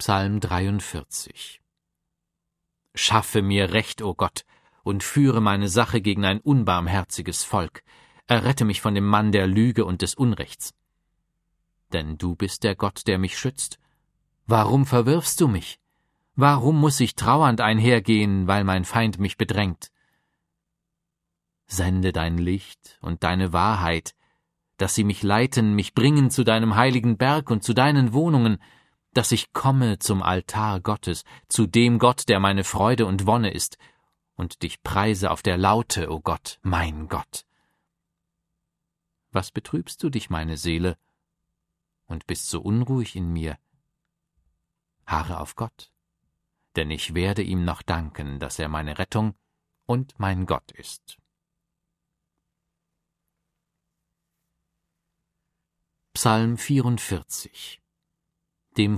Psalm 43. Schaffe mir Recht, o Gott, und führe meine Sache gegen ein unbarmherziges Volk. Errette mich von dem Mann der Lüge und des Unrechts. Denn du bist der Gott, der mich schützt. Warum verwirfst du mich? Warum muss ich trauernd einhergehen, weil mein Feind mich bedrängt? Sende dein Licht und deine Wahrheit, dass sie mich leiten, mich bringen zu deinem heiligen Berg und zu deinen Wohnungen, dass ich komme zum Altar Gottes, zu dem Gott, der meine Freude und Wonne ist, und dich preise auf der Laute, o Gott, mein Gott. Was betrübst du dich, meine Seele, und bist so unruhig in mir? Harre auf Gott, denn ich werde ihm noch danken, dass er meine Rettung und mein Gott ist. Psalm 44.